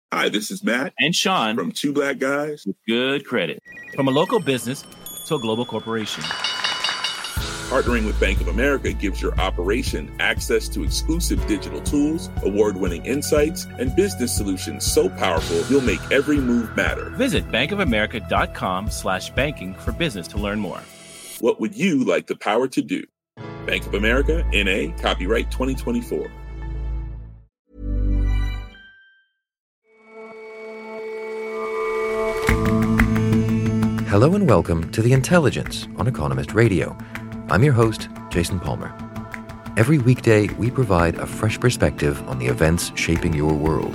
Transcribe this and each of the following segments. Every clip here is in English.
Hi, this is Matt and Sean from Two Black Guys with Good Credit. From a local business to a global corporation, partnering with Bank of America gives your operation access to exclusive digital tools, award-winning insights, and business solutions so powerful you'll make every move matter. Visit bankofamerica.com/banking for business to learn more. What would you like the power to do? Bank of America, N.A., copyright 2024. Hello and welcome to The Intelligence on Economist Radio. I'm your host, Jason Palmer. Every weekday, we provide a fresh perspective on the events shaping your world.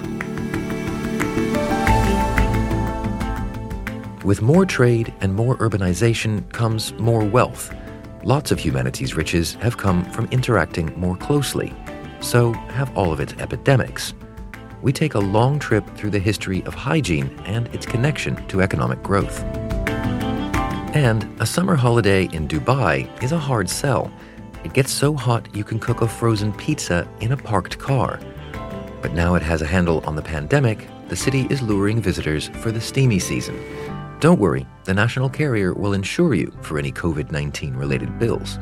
With more trade and more urbanization comes more wealth. Lots of humanity's riches have come from interacting more closely, so have all of its epidemics. We take a long trip through the history of hygiene and its connection to economic growth. And a summer holiday in Dubai is a hard sell. It gets so hot you can cook a frozen pizza in a parked car. But now it has a handle on the pandemic, the city is luring visitors for the steamy season. Don't worry, the national carrier will insure you for any COVID-19 related bills.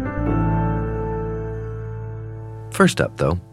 First up, though,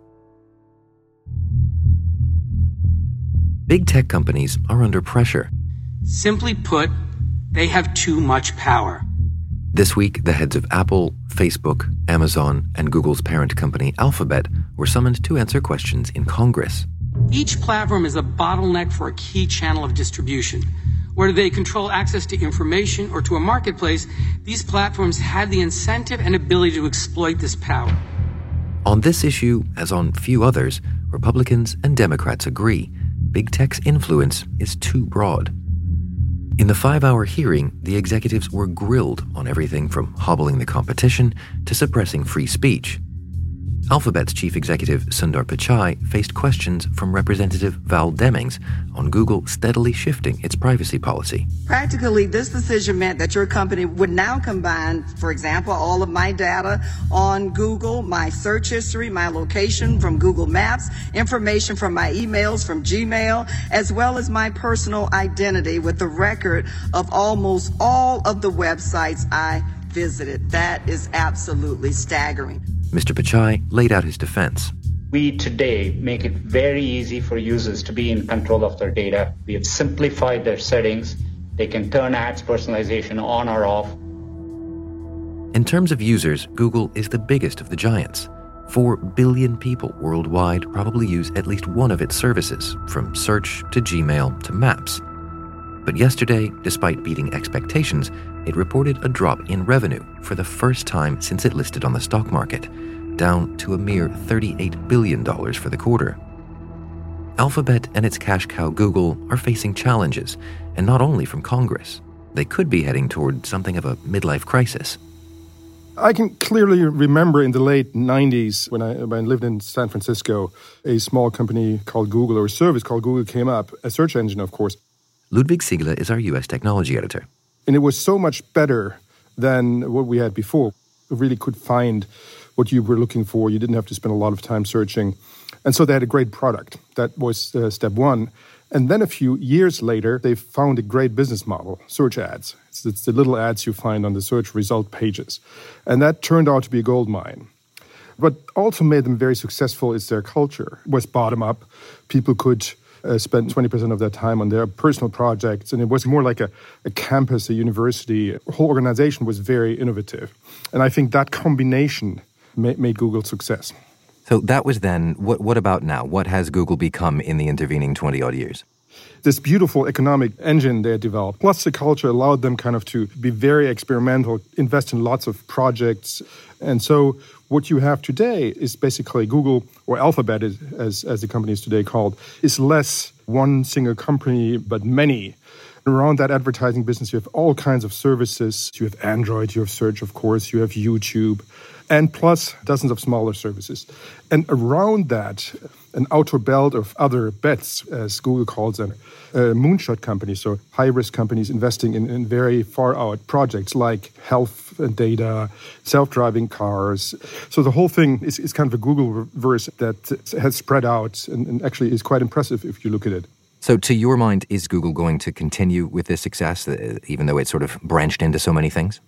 big tech companies are under pressure. Simply put, they have too much power. This week, the heads of Apple, Facebook, Amazon, and Google's parent company Alphabet were summoned to answer questions in Congress. Each platform is a bottleneck for a key channel of distribution. Whether they control access to information or to a marketplace, these platforms have the incentive and ability to exploit this power. On this issue, as on few others, Republicans and Democrats agree. Big tech's influence is too broad. In the 5-hour hearing, the executives were grilled on everything from hobbling the competition to suppressing free speech. Alphabet's chief executive Sundar Pichai faced questions from Representative Val Demings on Google steadily shifting its privacy policy. Practically, this decision meant that your company would now combine, for example, all of my data on Google, my search history, my location from Google Maps, information from my emails from Gmail, as well as my personal identity with the record of almost all of the websites I visited. That is absolutely staggering. Mr. Pichai laid out his defense. We today make it very easy for users to be in control of their data. We have simplified their settings. They can turn ads personalization on or off. In terms of users, Google is the biggest of the giants. 4 billion people worldwide probably use at least one of its services, from search to Gmail to Maps. But yesterday, despite beating expectations, it reported a drop in revenue for the first time since it listed on the stock market, down to a mere $38 billion for the quarter. Alphabet and its cash cow Google are facing challenges, and not only from Congress. They could be heading toward something of a midlife crisis. I can clearly remember in the late 90s when I lived in San Francisco, a small company called Google, or a service called Google came up, a search engine, of course. Ludwig Siegele is our U.S. technology editor. And it was so much better than what we had before. You really could find what you were looking for. You didn't have to spend a lot of time searching. And so they had a great product. That was step one. And then a few years later, they found a great business model, search ads. It's the little ads you find on the search result pages. And that turned out to be a gold mine. What also made them very successful is their culture. It was bottom up. People could spend 20% of their time on their personal projects, and it was more like a campus, a university. The whole organization was very innovative. And I think that combination made Google success. So that was then. What about now? What has Google become in the intervening 20-odd years? This beautiful economic engine they developed, plus the culture allowed them kind of to be very experimental, invest in lots of projects. And so what you have today is basically Google, or Alphabet, as the company is today called, is less one single company, but many. Around that advertising business, you have all kinds of services. You have Android, you have search, of course, you have YouTube, and plus dozens of smaller services. And around that, an outer belt of other bets, as Google calls them, moonshot companies, so high-risk companies investing in very far-out projects like health data, self-driving cars. So the whole thing is kind of a Google-verse that has spread out and actually is quite impressive if you look at it. So to your mind, is Google going to continue with this success, even though it's sort of branched into so many things?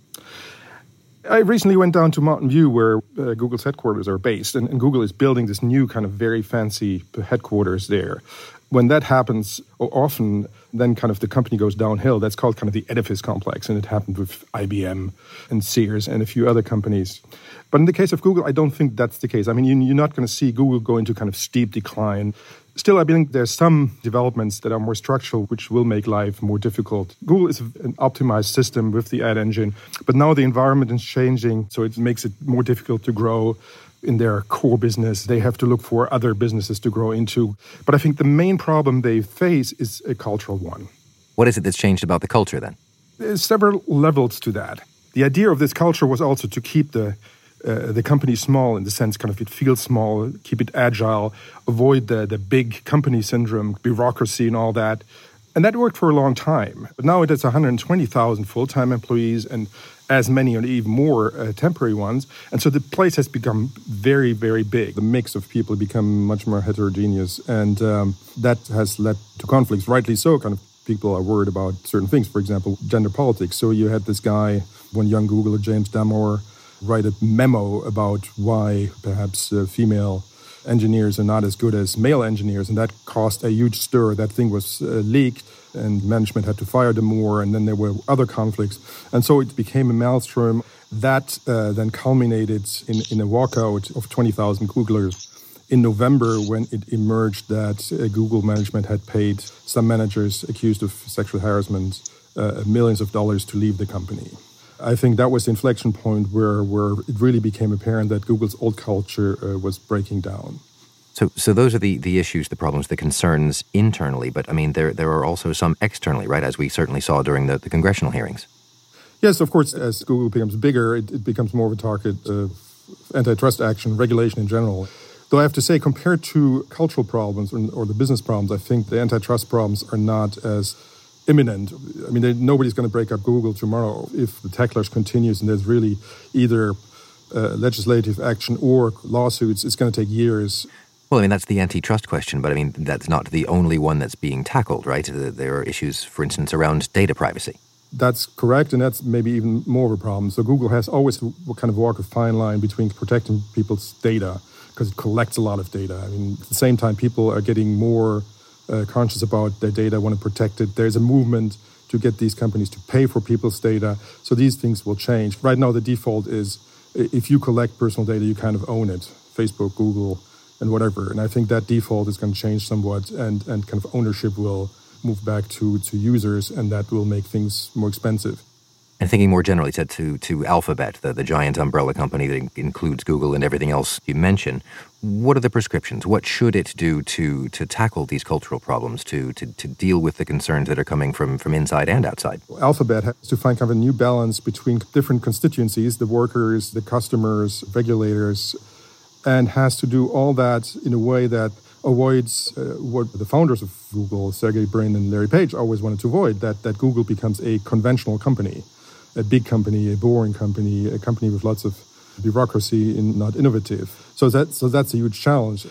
I recently went down to Mountain View where Google's headquarters are based, and Google is building this new kind of very fancy headquarters there. When that happens, often then kind of the company goes downhill. That's called kind of the edifice complex, and it happened with IBM and Sears and a few other companies. But in the case of Google, I don't think that's the case. I mean, you're not going to see Google go into kind of steep decline. Still, I think there's some developments that are more structural, which will make life more difficult. Google is an optimized system with the ad engine, but now the environment is changing, so it makes it more difficult to grow in their core business. They have to look for other businesses to grow into. But I think the main problem they face is a cultural one. What is it that's changed about the culture then? There's several levels to that. The idea of this culture was also to keep the company small, in the sense kind of it feels small, keep it agile, avoid the big company syndrome, bureaucracy and all that. And that worked for a long time. But now it has 120,000 full-time employees and as many or even more temporary ones. And so the place has become very, very big. The mix of people become much more heterogeneous. And that has led to conflicts, rightly so. Kind of people are worried about certain things, for example, gender politics. So you had this guy, one young Googler, James Damore, write a memo about why perhaps female engineers are not as good as male engineers, and that caused a huge stir. That thing was leaked, and management had to fire Damore, and then there were other conflicts. And so it became a maelstrom that then culminated in a walkout of 20,000 Googlers in November, when it emerged that Google management had paid some managers accused of sexual harassment millions of dollars to leave the company. I think that was the inflection point where it really became apparent that Google's old culture was breaking down. So those are the issues, the problems, the concerns internally. But I mean, there are also some externally, right? As we certainly saw during the congressional hearings. Yes, of course. As Google becomes bigger, it becomes more of a target of antitrust action, regulation in general. Though I have to say, compared to cultural problems or the business problems, I think the antitrust problems are not as imminent. I mean, nobody's going to break up Google tomorrow. If the techlash continues and there's really either legislative action or lawsuits, it's going to take years. Well, I mean, that's the antitrust question, but I mean, that's not the only one that's being tackled, right? There are issues, for instance, around data privacy. That's correct, and that's maybe even more of a problem. So Google has always kind of walk a fine line between protecting people's data, because it collects a lot of data. I mean, at the same time, people are getting more conscious about their data, want to protect it. There's a movement to get these companies to pay for people's data. So these things will change. Right now, the default is if you collect personal data, you kind of own it, Facebook, Google, and whatever. And I think that default is going to change somewhat, and kind of ownership will move back to users, and that will make things more expensive. And thinking more generally to Alphabet, the giant umbrella company that includes Google and everything else you mentioned, what are the prescriptions? What should it do to tackle these cultural problems, to deal with the concerns that are coming from inside and outside? Alphabet has to find kind of a new balance between different constituencies, the workers, the customers, regulators, and has to do all that in a way that avoids what the founders of Google, Sergey Brin and Larry Page, always wanted to avoid, that Google becomes a conventional company. A big company, a boring company, a company with lots of bureaucracy and not innovative. So that's a huge challenge.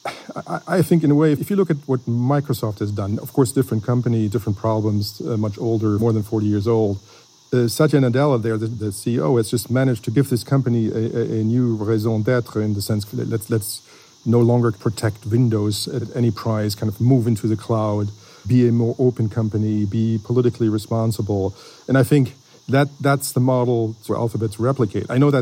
I think in a way, if you look at what Microsoft has done, of course, different company, different problems, much older, more than 40 years old. Satya Nadella there, the CEO, has just managed to give this company a new raison d'être, in the sense that let's no longer protect Windows at any price, kind of move into the cloud, be a more open company, be politically responsible. And I think that's the model for Alphabet to replicate. I know that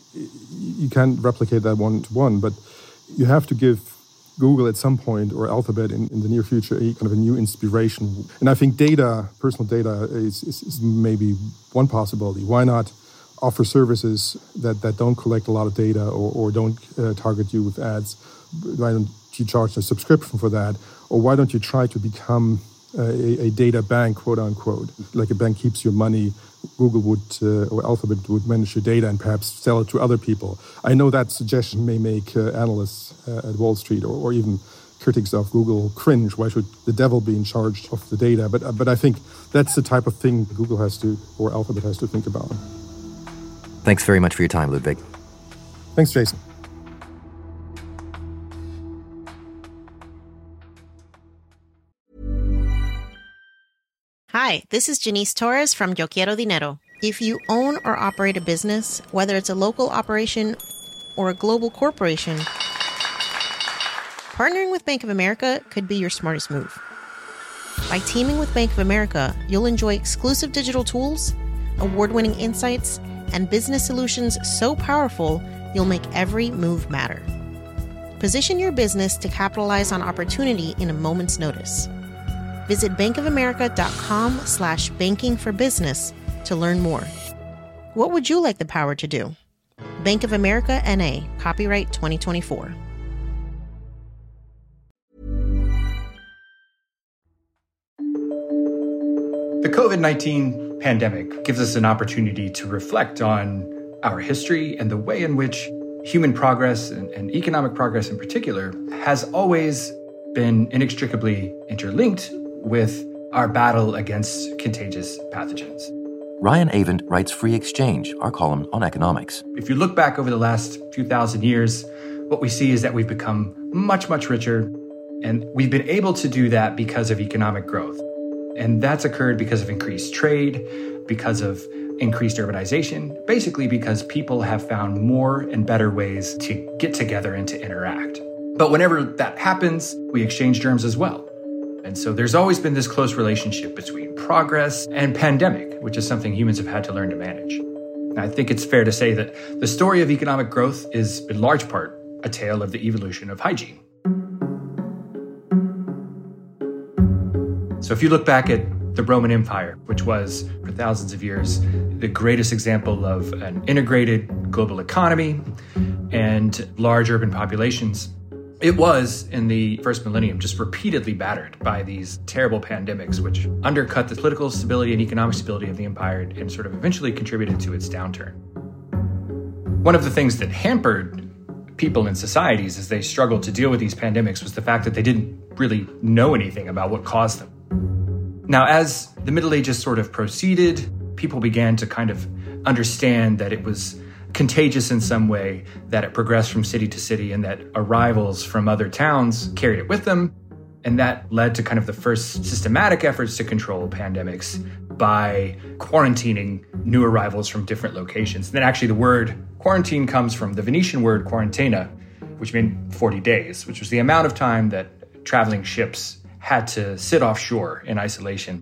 you can't replicate that one-to-one, but you have to give Google at some point, or Alphabet in the near future, a kind of a new inspiration. And I think data, personal data, is maybe one possibility. Why not offer services that don't collect a lot of data or don't target you with ads? Why don't you charge a subscription for that? Or why don't you try to become a data bank, quote unquote. Like a bank keeps your money, Google would, or Alphabet would manage your data and perhaps sell it to other people. I know that suggestion may make analysts at Wall Street or even critics of Google cringe. Why should the devil be in charge of the data? But I think that's the type of thing Google has to, or Alphabet has to think about. Thanks very much for your time, Ludwig. Thanks, Jason. Hi, this is Janice Torres from Yo Quiero Dinero. If you own or operate a business, whether it's a local operation or a global corporation, partnering with Bank of America could be your smartest move. By teaming with Bank of America, you'll enjoy exclusive digital tools, award-winning insights, and business solutions so powerful, you'll make every move matter. Position your business to capitalize on opportunity in a moment's notice. Visit bankofamerica.com/bankingforbusiness to learn more. What would you like the power to do? Bank of America N.A., copyright 2024. The COVID-19 pandemic gives us an opportunity to reflect on our history and the way in which human progress and economic progress in particular has always been inextricably interlinked with our battle against contagious pathogens. Ryan Avent writes Free Exchange, our column on economics. If you look back over the last few thousand years, what we see is that we've become much, much richer, and we've been able to do that because of economic growth. And that's occurred because of increased trade, because of increased urbanization, basically because people have found more and better ways to get together and to interact. But whenever that happens, we exchange germs as well. And so there's always been this close relationship between progress and pandemic, which is something humans have had to learn to manage. And I think it's fair to say that the story of economic growth is, in large part, a tale of the evolution of hygiene. So if you look back at the Roman Empire, which was, for thousands of years, the greatest example of an integrated global economy and large urban populations, it was, in the first millennium, just repeatedly battered by these terrible pandemics, which undercut the political stability and economic stability of the empire and sort of eventually contributed to its downturn. One of the things that hampered people in societies as they struggled to deal with these pandemics was the fact that they didn't really know anything about what caused them. Now, as the Middle Ages sort of proceeded, people began to kind of understand that it was contagious in some way, that it progressed from city to city, and that arrivals from other towns carried it with them. And that led to kind of the first systematic efforts to control pandemics by quarantining new arrivals from different locations. And then actually the word quarantine comes from the Venetian word quarantena, which meant 40 days, which was the amount of time that traveling ships had to sit offshore in isolation.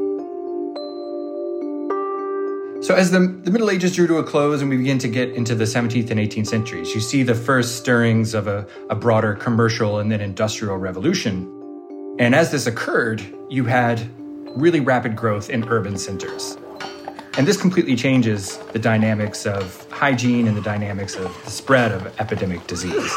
So as the Middle Ages drew to a close and we begin to get into the 17th and 18th centuries, you see the first stirrings of a broader commercial and then industrial revolution. And as this occurred, you had really rapid growth in urban centers. And this completely changes the dynamics of hygiene and the dynamics of the spread of epidemic disease.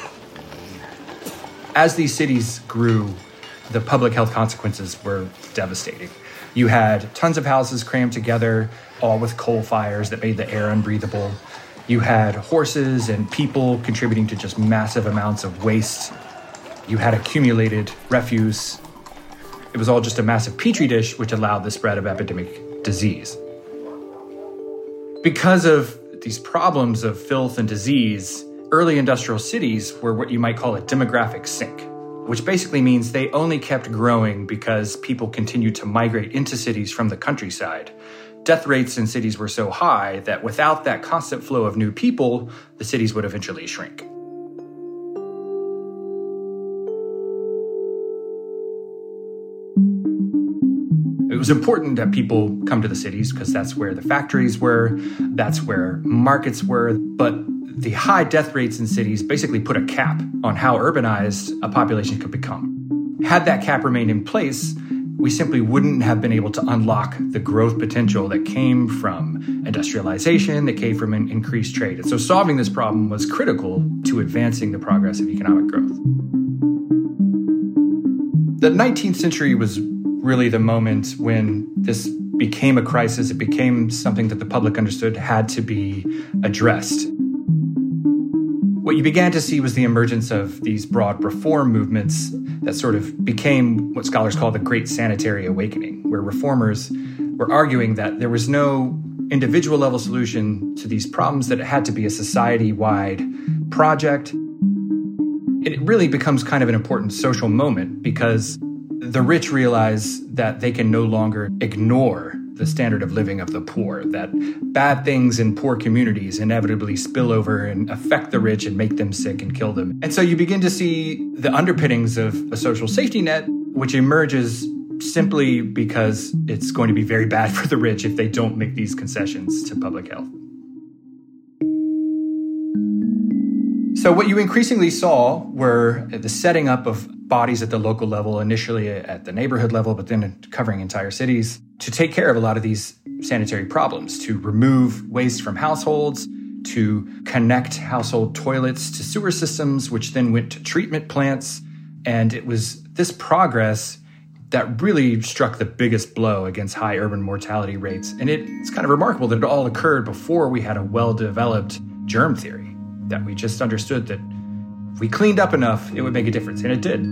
As these cities grew, the public health consequences were devastating. You had tons of houses crammed together, all with coal fires that made the air unbreathable. You had horses and people contributing to just massive amounts of waste. You had accumulated refuse. It was all just a massive petri dish, which allowed the spread of epidemic disease. Because of these problems of filth and disease, early industrial cities were what you might call a demographic sink, which basically means they only kept growing because people continued to migrate into cities from the countryside. Death rates in cities were so high that without that constant flow of new people, the cities would eventually shrink. It was important that people come to the cities because that's where the factories were, that's where markets were, but the high death rates in cities basically put a cap on how urbanized a population could become. Had that cap remained in place, we simply wouldn't have been able to unlock the growth potential that came from industrialization, that came from an increased trade. And so solving this problem was critical to advancing the progress of economic growth. The 19th century was really the moment when this became a crisis. It became something that the public understood had to be addressed. What you began to see was the emergence of these broad reform movements that sort of became what scholars call the Great Sanitary Awakening, where reformers were arguing that there was no individual level solution to these problems, that it had to be a society-wide project. It really becomes kind of an important social moment because the rich realize that they can no longer ignore the standard of living of the poor, that bad things in poor communities inevitably spill over and affect the rich and make them sick and kill them. And so you begin to see the underpinnings of a social safety net, which emerges simply because it's going to be very bad for the rich if they don't make these concessions to public health. So what you increasingly saw were the setting up of bodies at the local level, initially at the neighborhood level, but then covering entire cities, to take care of a lot of these sanitary problems, to remove waste from households, to connect household toilets to sewer systems, which then went to treatment plants. And it was this progress that really struck the biggest blow against high urban mortality rates. And it's kind of remarkable that it all occurred before we had a well-developed germ theory, that we just understood that if we cleaned up enough, it would make a difference. And it did.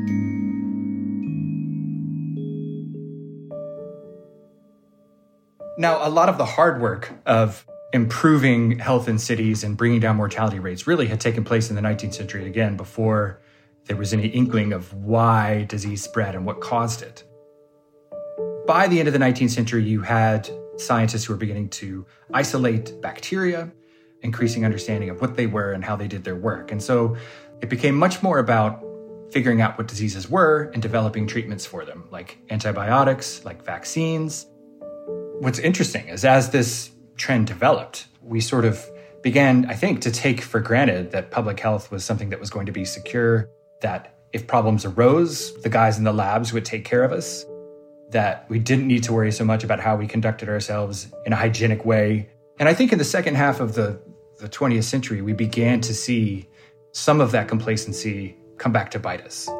Now, a lot of the hard work of improving health in cities and bringing down mortality rates really had taken place in the 19th century, again, before there was any inkling of why disease spread and what caused it. By the end of the 19th century, you had scientists who were beginning to isolate bacteria, increasing understanding of what they were and how they did their work. And so it became much more about figuring out what diseases were and developing treatments for them, like antibiotics, like vaccines. What's interesting is as this trend developed, we sort of began, I think, to take for granted that public health was something that was going to be secure, that if problems arose, the guys in the labs would take care of us, that we didn't need to worry so much about how we conducted ourselves in a hygienic way. And I think in the second half of the 20th century, we began to see some of that complacency come back to bite us.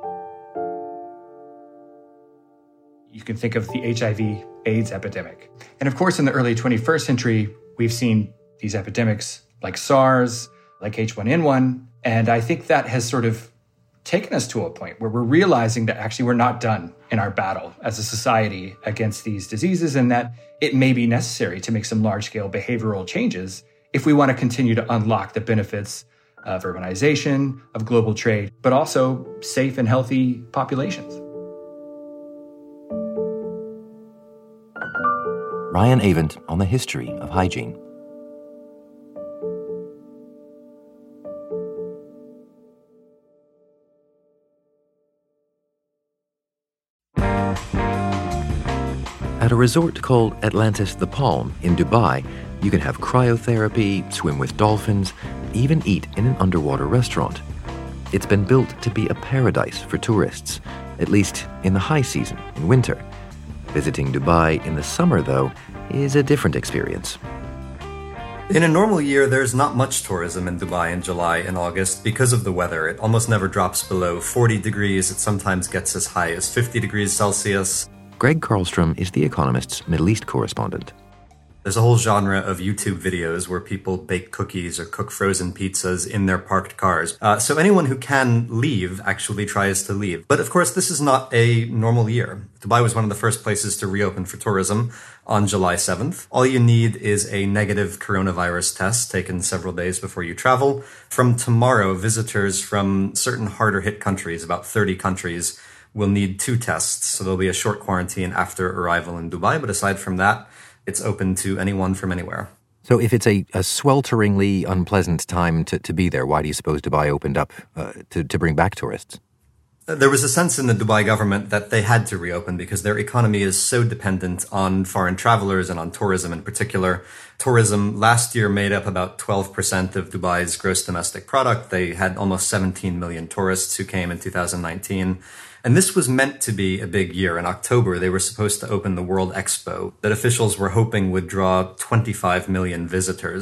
You can think of the HIV/AIDS epidemic. And of course, in the early 21st century, we've seen these epidemics like SARS, like H1N1. And I think that has sort of taken us to a point where we're realizing that actually we're not done in our battle as a society against these diseases, and that it may be necessary to make some large-scale behavioral changes if we want to continue to unlock the benefits of urbanization, of global trade, but also safe and healthy populations. Ryan Avent on the history of hygiene. At a resort called Atlantis The Palm in Dubai, you can have cryotherapy, swim with dolphins, even eat in an underwater restaurant. It's been built to be a paradise for tourists, at least in the high season, in winter. Visiting Dubai in the summer, though, is a different experience. In a normal year, there's not much tourism in Dubai in July and August because of the weather. It almost never drops below 40 degrees. It sometimes gets as high as 50 degrees Celsius. Greg Carlstrom is The Economist's Middle East correspondent. There's a whole genre of YouTube videos where people bake cookies or cook frozen pizzas in their parked cars. So anyone who can leave actually tries to leave. But of course, this is not a normal year. Dubai was one of the first places to reopen for tourism on July 7th. All you need is a negative coronavirus test taken several days before you travel. From tomorrow, visitors from certain harder hit countries, about 30 countries, will need 2 tests. So there'll be a short quarantine after arrival in Dubai. But aside from that, it's open to anyone from anywhere. So if it's a swelteringly unpleasant time to be there, why do you suppose Dubai opened up to bring back tourists? There was a sense in the Dubai government that they had to reopen because their economy is so dependent on foreign travelers and on tourism in particular. Tourism last year made up about 12% of Dubai's gross domestic product. They had almost 17 million tourists who came in 2019. And this was meant to be a big year. In October, they were supposed to open the World Expo that officials were hoping would draw 25 million visitors.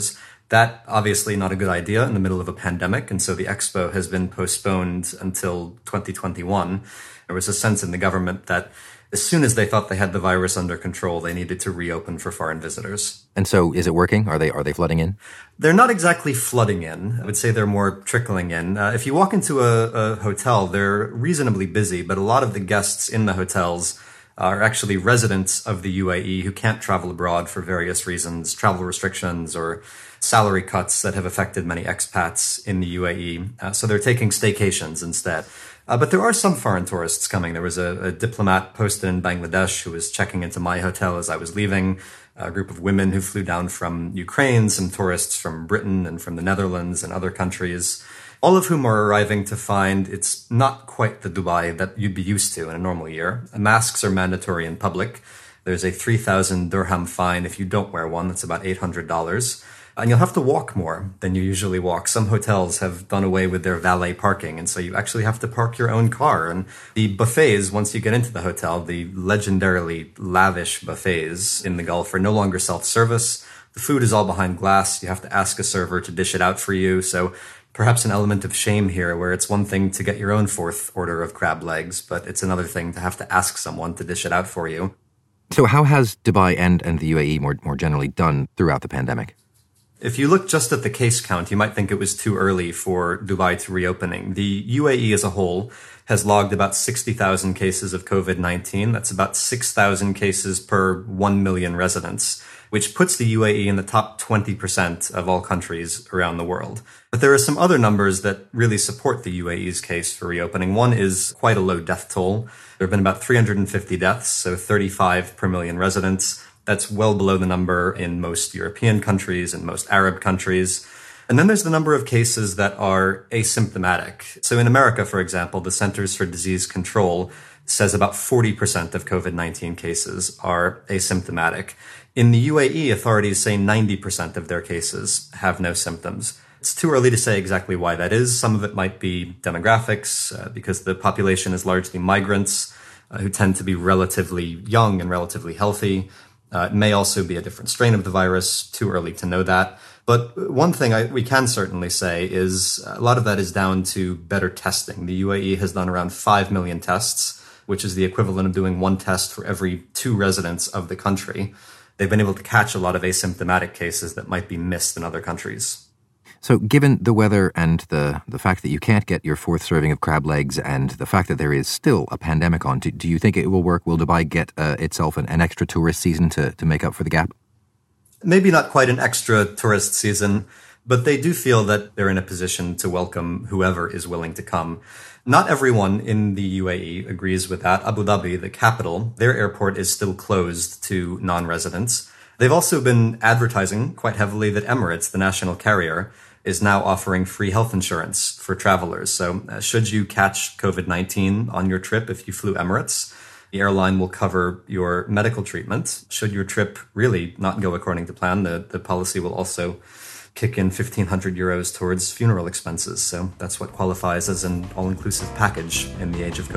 That obviously not a good idea in the middle of a pandemic, and so the expo has been postponed until 2021. There was a sense in the government that as soon as they thought they had the virus under control, they needed to reopen for foreign visitors. And so is it working? Are they flooding in? They're not exactly flooding in. I would say they're more trickling in. If you walk into a hotel, they're reasonably busy, but a lot of the guests in the hotels are actually residents of the UAE who can't travel abroad for various reasons, travel restrictions or salary cuts that have affected many expats in the UAE. So they're taking staycations instead. But there are some foreign tourists coming. There was a diplomat posted in Bangladesh who was checking into my hotel as I was leaving, a group of women who flew down from Ukraine, some tourists from Britain and from the Netherlands and other countries, all of whom are arriving to find it's not quite the Dubai that you'd be used to in a normal year. Masks are mandatory in public. There's a 3,000 dirham fine if you don't wear one. That's about $800. And you'll have to walk more than you usually walk. Some hotels have done away with their valet parking, and so you actually have to park your own car. And the buffets, once you get into the hotel, the legendarily lavish buffets in the Gulf are no longer self-service. The food is all behind glass. You have to ask a server to dish it out for you. So perhaps an element of shame here, where it's one thing to get your own fourth order of crab legs, but it's another thing to have to ask someone to dish it out for you. So how has Dubai and the UAE more generally done throughout the pandemic? If you look just at the case count, you might think it was too early for Dubai to reopening. The UAE as a whole has logged about 60,000 cases of COVID-19. That's about 6,000 cases per 1 million residents, which puts the UAE in the top 20% of all countries around the world. But there are some other numbers that really support the UAE's case for reopening. One is quite a low death toll. There have been about 350 deaths, so 35 per million residents. That's well below the number in most European countries and most Arab countries. And then there's the number of cases that are asymptomatic. So in America, for example, the Centers for Disease Control says about 40% of COVID-19 cases are asymptomatic. In the UAE, authorities say 90% of their cases have no symptoms. It's too early to say exactly why that is. Some of it might be demographics, because the population is largely migrants who tend to be relatively young and relatively healthy. It may also be a different strain of the virus. Too early to know that. But one thing we can certainly say is a lot of that is down to better testing. The UAE has done around 5 million tests, which is the equivalent of doing one test for every 2 residents of the country. They've been able to catch a lot of asymptomatic cases that might be missed in other countries. So given the weather and the fact that you can't get your fourth serving of crab legs and the fact that there is still a pandemic on, do you think it will work? Will Dubai get itself an extra tourist season to make up for the gap? Maybe not quite an extra tourist season, but they do feel that they're in a position to welcome whoever is willing to come. Not everyone in the UAE agrees with that. Abu Dhabi, the capital, their airport is still closed to non-residents. They've also been advertising quite heavily that Emirates, the national carrier, is now offering free health insurance for travelers. So should you catch COVID-19 on your trip, if you flew Emirates, the airline will cover your medical treatment. Should your trip really not go according to plan, the policy will also kick in 1,500 euros towards funeral expenses. So that's what qualifies as an all-inclusive package in the age of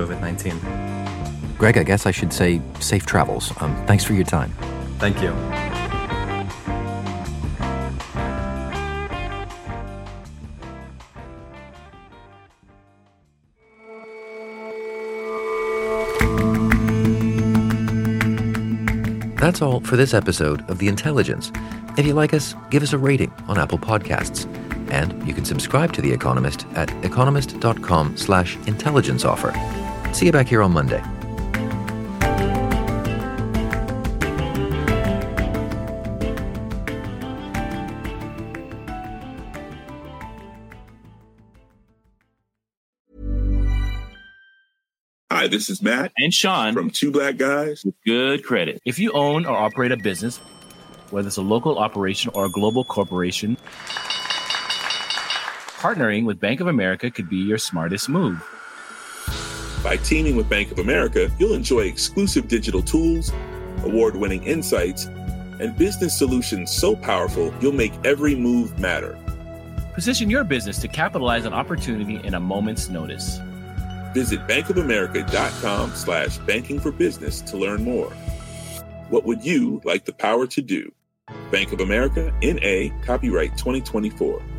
COVID-19. Greg, I guess I should say safe travels. Thanks for your time. Thank you. That's all for this episode of The Intelligence. If you like us, give us a rating on Apple Podcasts. And you can subscribe to The Economist at economist.com/intelligence offer. See you back here on Monday. Hi, this is Matt and Sean from Two Black Guys with Good Credit. If you own or operate a business, whether it's a local operation or a global corporation, partnering with Bank of America could be your smartest move. By teaming with Bank of America, you'll enjoy exclusive digital tools, award-winning insights, and business solutions so powerful you'll make every move matter. Position your business to capitalize on opportunity in a moment's notice. Visit bankofamerica.com/banking for business to learn more. What would you like the power to do? Bank of America, N.A., copyright 2024.